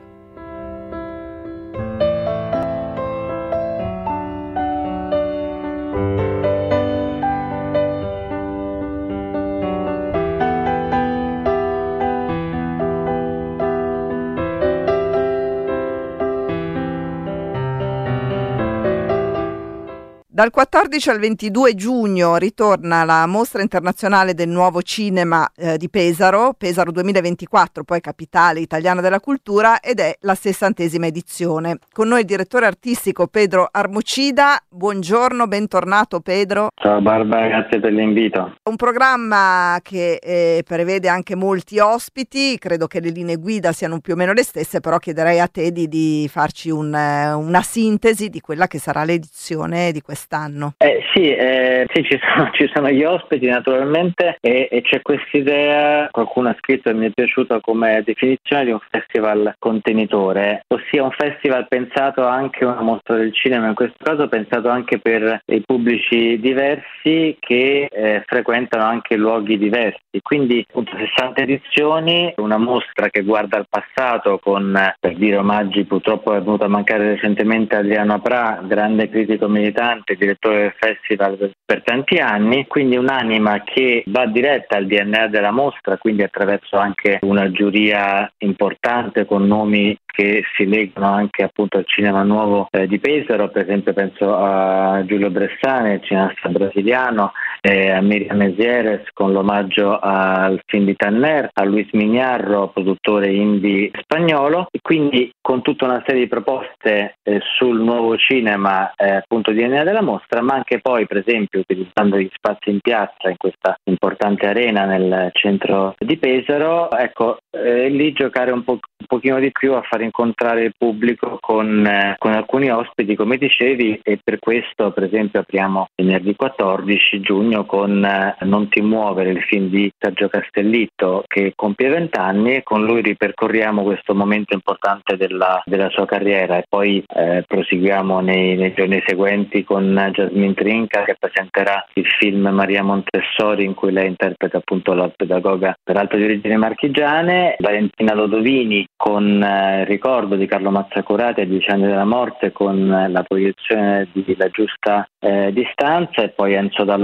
Dal quattordici al ventidue giugno ritorna la Mostra Internazionale del Nuovo Cinema eh, di Pesaro, Pesaro duemilaventiquattro, poi Capitale Italiana della Cultura, ed è la sessantesima edizione. Con noi il direttore artistico Pedro Armocida. Buongiorno, bentornato Pedro. Ciao Barbara, grazie per l'invito. Un programma che eh, prevede anche molti ospiti, credo che le linee guida siano più o meno le stesse, però chiederei a te di, di farci un, una sintesi di quella che sarà l'edizione di quest'anno. Eh, sì, eh, sì ci, sono, ci sono gli ospiti naturalmente e, e c'è quest'idea, qualcuno ha scritto e mi è piaciuta come definizione di un festival contenitore, ossia un festival pensato anche, una mostra del cinema in questo caso, pensato anche per i pubblici diversi che eh, frequentano anche luoghi diversi, quindi appunto sessanta edizioni, una mostra che guarda al passato con, per dire omaggi, purtroppo è venuto a mancare recentemente Adriano Aprà, grande critico militante, direttore del festival per tanti anni, quindi un'anima che va diretta al D N A della mostra, quindi attraverso anche una giuria importante con nomi che si legano anche appunto al cinema nuovo eh, di Pesaro, per esempio penso a Giulio Bressane, cineasta brasiliano, eh, a Miriam Mesieres con l'omaggio al film di Tanner, a Luis Mignarro, produttore indie spagnolo, e quindi con tutta una serie di proposte eh, sul nuovo cinema eh, appunto D N A della mostra, ma anche poi per esempio utilizzando gli spazi in piazza in questa importante arena nel centro di Pesaro, ecco eh, lì giocare un po' un pochino di più a far incontrare il pubblico con, eh, con alcuni ospiti come dicevi, e per questo per esempio apriamo venerdì quattordici giugno con eh, Non ti muovere, il film di Sergio Castellitto che compie vent'anni, e con lui ripercorriamo questo momento importante della, della sua carriera, e poi eh, proseguiamo nei, nei giorni seguenti con Jasmine Trinca che presenterà il film Maria Montessori in cui lei interpreta appunto la pedagoga peraltro di origini marchigiane, Valentina Lodovini con eh, il ricordo di Carlo Mazzacurati a dieci anni dalla morte con eh, la proiezione di La giusta eh, distanza, e poi Enzo Dallò con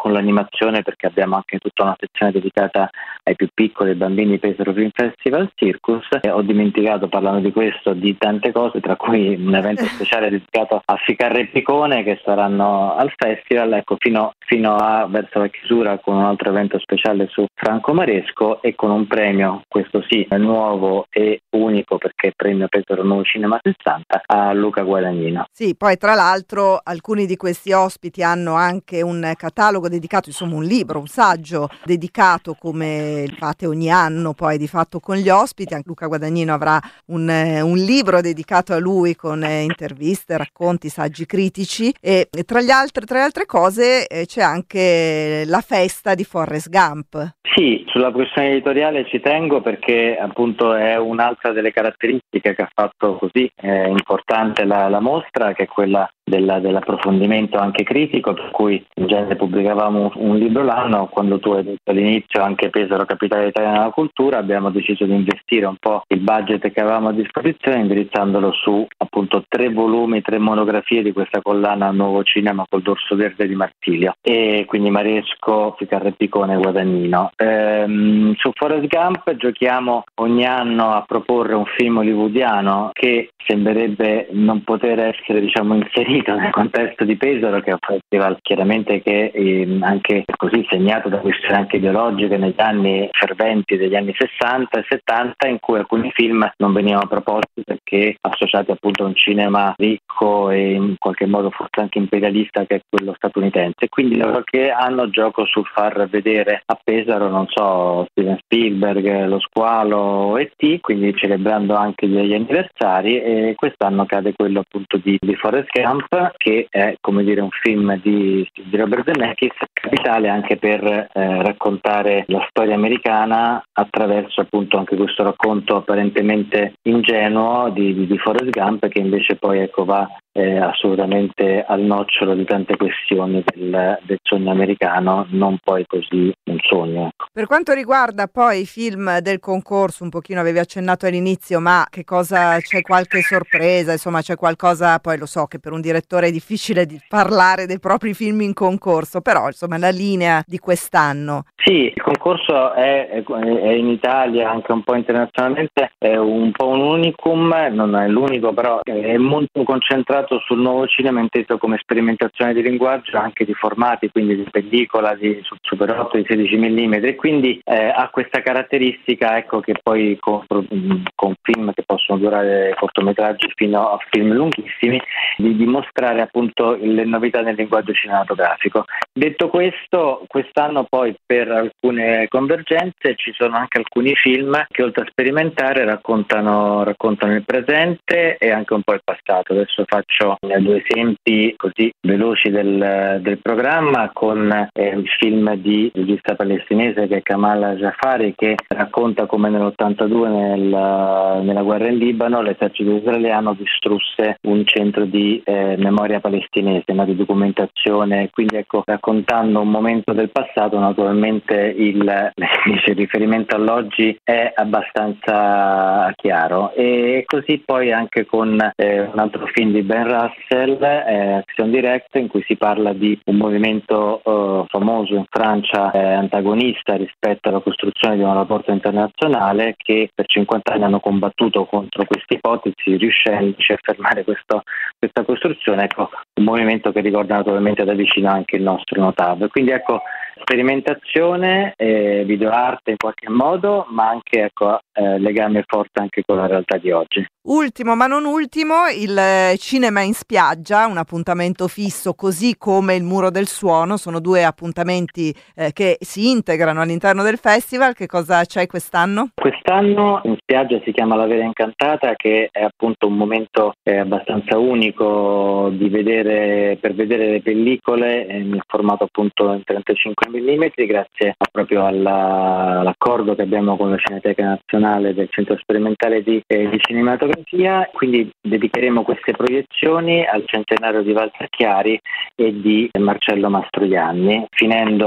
con l'animazione, perché abbiamo anche tutta una sezione dedicata ai più piccoli, ai bambini, Pesaro Film Festival Circus. E ho dimenticato, parlando di questo, di tante cose, tra cui un evento speciale dedicato a Ficarra e Picone che saranno al festival, ecco, fino, fino a verso la chiusura, con un altro evento speciale su Franco Maresco e con un premio, questo sì, nuovo e unico, perché premio Pesaro Nuovo Cinema sessanta, a Luca Guadagnino. Sì, poi tra l'altro alcuni di questi ospiti hanno anche un catalogo dedicato, insomma un libro, un saggio dedicato, come fate ogni anno poi di fatto con gli ospiti. Anche Luca Guadagnino avrà un, un libro dedicato a lui con eh, interviste, racconti, saggi critici e, e tra, gli altri, tra le altre cose eh, c'è anche la festa di Forrest Gump. Sì, sulla questione editoriale ci tengo, perché appunto è un'altra delle caratteristiche che ha fatto così eh, importante la, la mostra, che è quella della, dell'approfondimento anche critico, per cui in genere pubblicavamo un libro l'anno. Quando tu hai detto all'inizio anche Pesaro Capitale Italiana della Cultura, abbiamo deciso di investire un po' il budget che avevamo a disposizione, indirizzandolo su appunto tre volumi, tre monografie di questa collana Nuovo Cinema col dorso verde di Marsilio, e quindi Maresco, Ficarra e Picone e Guadagnino. Ehm, su Forrest Gump giochiamo ogni anno a proporre un film hollywoodiano che sembrerebbe non poter essere, diciamo, inserito nel contesto di Pesaro, che è un festival chiaramente che è anche così segnato da questioni anche ideologiche negli anni ferventi degli anni sessanta e settanta, in cui alcuni film non venivano proposti perché associati appunto a un cinema ricco e in qualche modo forse anche imperialista, che è quello statunitense. Quindi qualche anno gioco sul far vedere a Pesaro, non so, Steven Spielberg, Lo Squalo, E T, quindi celebrando anche gli anniversari. E quest'anno cade quello appunto di, di Forrest Gump, che è, come dire, un film di, di Robert Zemeckis, capitale anche per eh, raccontare la storia americana attraverso appunto anche questo racconto apparentemente ingenuo di, di, di Forrest Gump, che invece poi ecco va eh, assolutamente al nocciolo di tante questioni del, del sogno americano, non poi così un sogno. Ecco. Per quanto riguarda poi i film del concorso, un pochino avevi accennato all'inizio, ma che cosa, c'è qualche sorpresa, insomma c'è qualcosa, poi lo so che per un direttore è difficile di parlare dei propri film in concorso, però insomma la linea di quest'anno. Sì, il concorso è, è in Italia, anche un po' internazionalmente, è un po' un unicum, non è l'unico, però è molto concentrato sul nuovo cinema inteso come sperimentazione di linguaggio, anche di formati, quindi di pellicola, di Super otto, di sedici millimetri, quindi eh, ha questa caratteristica, ecco, che poi con, con film che possono durare cortometraggi fino a film lunghissimi, di dimostrare appunto le novità nel linguaggio cinematografico. Detto questo, quest'anno poi per alcune convergenze ci sono anche alcuni film che oltre a sperimentare raccontano, raccontano il presente e anche un po' il passato. Adesso faccio due esempi così veloci del, del programma, con eh, il film di regista palestinese che è Kamal Jafari, che racconta come nell'ottantadue nel, nella guerra in Libano l'esercito israeliano distrusse un centro di eh, memoria palestinese, no, di documentazione, quindi ecco, raccontando un momento del passato. Naturalmente il, il riferimento all'oggi è abbastanza chiaro, e così poi anche con eh, un altro film di Ben Russell, eh, Action Direct, in cui si parla di un movimento eh, famoso in Francia, eh, antagonista rispetto alla costruzione di un rapporto internazionale, che per cinquanta anni hanno combattuto contro queste ipotesi, riuscendo a fermare questo, questa costruzione. Ecco, un movimento che ricorda naturalmente da vicino anche il nostro Notav. Quindi ecco, sperimentazione, eh, videoarte in qualche modo, ma anche ecco, eh, legame forte anche con la realtà di oggi. Ultimo ma non ultimo, il cinema in spiaggia, un appuntamento fisso, così come il Muro del Suono, sono due appuntamenti eh, che si integrano all'interno del festival. Che cosa c'è quest'anno? Quest'anno in spiaggia si chiama La Vera Incantata, che è appunto un momento eh, abbastanza unico di vedere, per vedere le pellicole eh, nel formato appunto in trentacinque millimetri, grazie proprio alla, all'accordo che abbiamo con la Cineteca Nazionale del Centro Sperimentale di, eh, di Cinematografia. Quindi dedicheremo queste proiezioni al centenario di Walter Chiari e di Marcello Mastroianni, finendo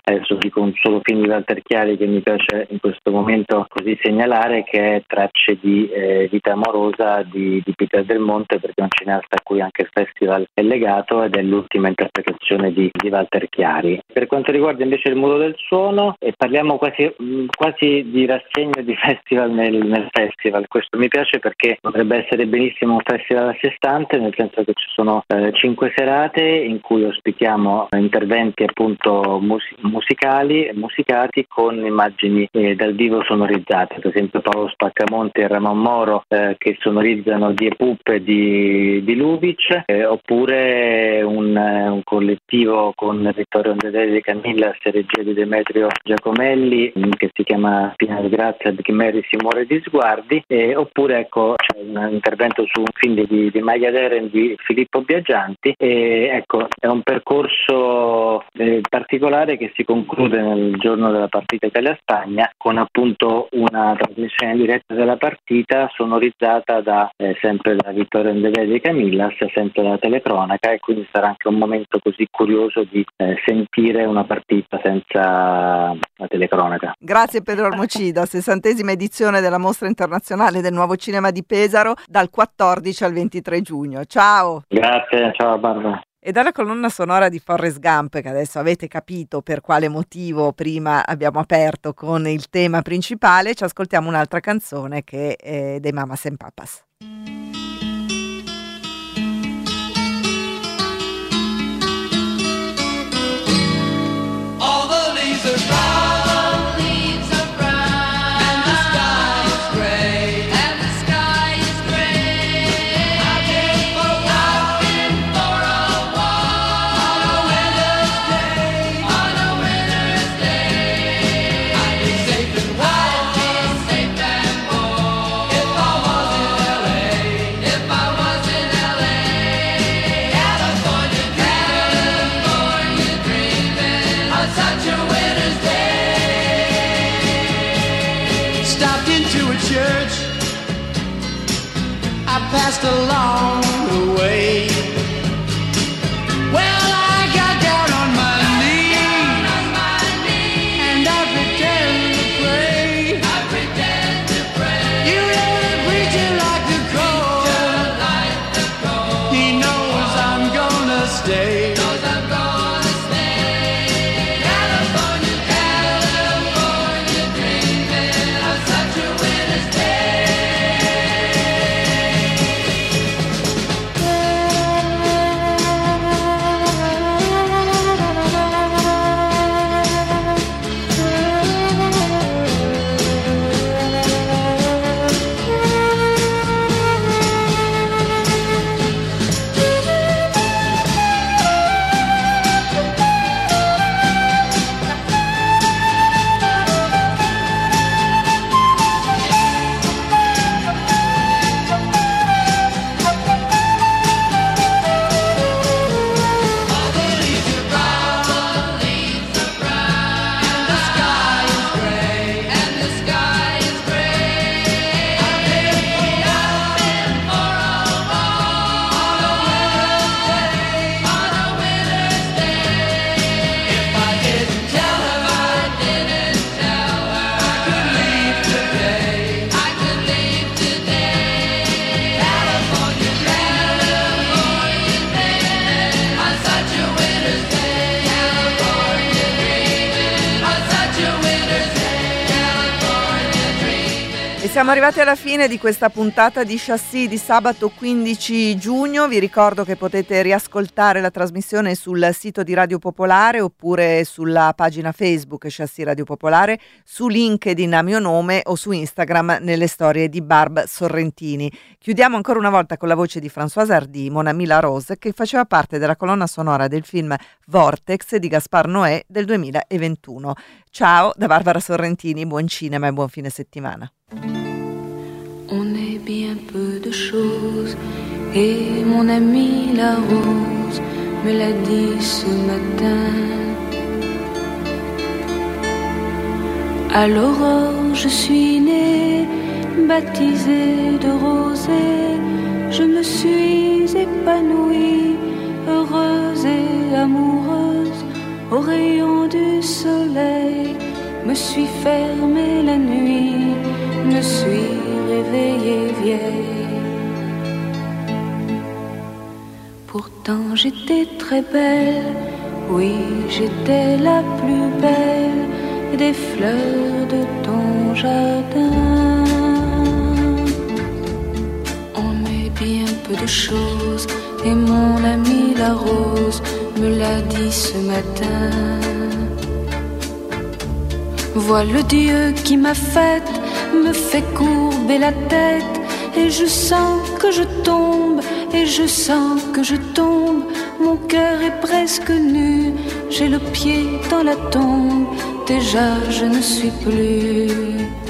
adesso dico un solo film di Walter Chiari che mi piace in questo momento così segnalare, che è Tracce di eh, vita amorosa di, di Peter Del Monte, perché è un cineasta a cui anche il festival è legato ed è l'ultima interpretazione di, di Walter Chiari. Per quanto riguarda invece il Muro del Suono, eh, parliamo quasi, quasi di rassegna di festival nel, nel festival. Questo mi piace perché potrebbe essere benissimo un festival a sé stante, nel senso che ci sono eh, cinque serate in cui ospitiamo interventi appunto mus- musicali musicati con immagini eh, dal vivo sonorizzate, per esempio Paolo Spaccamonte e Ramon Moro eh, che sonorizzano Die Puppe di, di Lubitsch, eh, oppure un, eh, un collettivo con Vittorio Andredelli e Camilla, regia di Demetrio Giacomelli, che si chiama Pina di Grazia di Mary si muore di sguardi, eh, oppure ecco c'è un intervento su un film di, di Maya Deren di Filippo Biagianti, e ecco è un percorso eh, particolare che si conclude nel giorno della partita Italia-Spagna con appunto una trasmissione diretta della partita sonorizzata da eh, sempre da Vittorio Andredelli e Camillas, sempre da telecronaca, e quindi sarà anche un momento così curioso di eh, sentire una partita senza la telecronaca. Grazie Pedro Ormocida, sessantesima edizione della Mostra Internazionale del Nuovo Cinema di Pesaro dal quattordici al ventitré giugno. Ciao! Grazie, ciao Barbara. E dalla colonna sonora di Forrest Gump, che adesso avete capito per quale motivo prima abbiamo aperto con il tema principale, ci ascoltiamo un'altra canzone che è dei Mamas and Papas. All the leaves are brown. Passed along the way. Well, I got down on my knees, and I pretend to pray. I pretend to pray. You know the preacher like the cold. He knows I'm gonna stay. Knows I'm gonna stay. California, California, dreaming of such a winter's day. Siamo arrivati alla fine di questa puntata di Chassis di sabato quindici giugno. Vi ricordo che potete riascoltare la trasmissione sul sito di Radio Popolare oppure sulla pagina Facebook Chassis Radio Popolare, su LinkedIn a mio nome o su Instagram nelle storie di Barb Sorrentini. Chiudiamo ancora una volta con la voce di Françoise Hardy, Mon Ami La Rose, che faceva parte della colonna sonora del film Vortex di Gaspar Noé del duemilaventuno. Ciao da Barbara Sorrentini, buon cinema e buon fine settimana. On est bien peu de choses et mon amie la rose me l'a dit ce matin. À l'aurore je suis née, baptisée de rosée, je me suis épanouie, heureuse et amoureuse au rayon du du soleil, me suis fermée la nuit, me suis réveillée vieille. Pourtant j'étais très belle, oui j'étais la plus belle des fleurs de ton jardin. On est bien peu de choses et mon ami la rose me l'a dit ce matin. Vois le Dieu qui m'a faite, me fait courber la tête, et je sens que je tombe, et je sens que je tombe. Mon cœur est presque nu, j'ai le pied dans la tombe, déjà je ne suis plus.